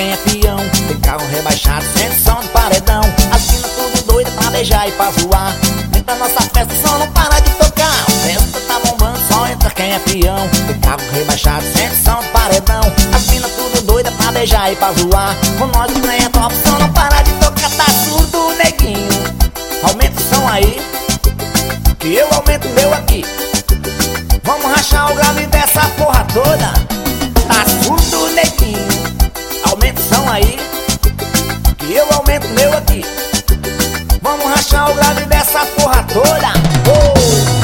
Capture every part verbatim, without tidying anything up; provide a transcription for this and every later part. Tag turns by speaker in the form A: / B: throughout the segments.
A: quem é peão. Tem carro rebaixado, sente som de paredão. As minas tudo doida pra beijar e pra zoar. Vem pra nossa festa, só não para de tocar. A festa tá bombando, só entra quem é peão. Tem carro rebaixado, sente som de paredão. As minas tudo doida pra beijar e pra zoar. Com nós o trem é top, só não para de tocar. Tá surdo, neguinho, aumenta o som aí, que eu aumento o meu aqui. Vamos rachar o grave dessa porra toda. Tá surdo, neguinho, aumenta o som aí, que eu aumento o meu aqui. Vamos rachar o grave dessa porra toda. Oh!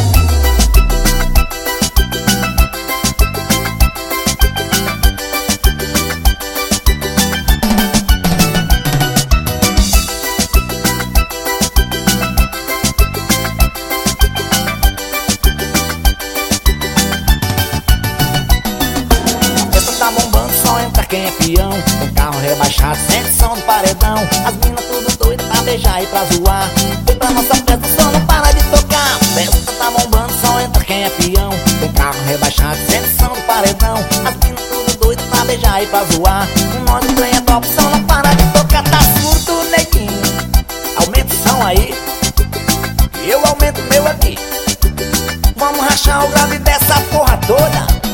A: Tá bombando, só entra quem é peão. Tem carro rebaixado, sente som do paredão. As minas tudo doidas pra beijar e pra zoar. Vem pra nossa festa, só não para de tocar. A festa tá bombando, só entra quem é peão. Tem carro rebaixado, sente som do paredão. As minas tudo doidas pra beijar e pra zoar. Com nós o trem é top, só não para de tocar. Tá surdo, neguinho, aumenta o som aí, que eu aumento o meu aqui. Vamos rachar o grave dessa porra toda.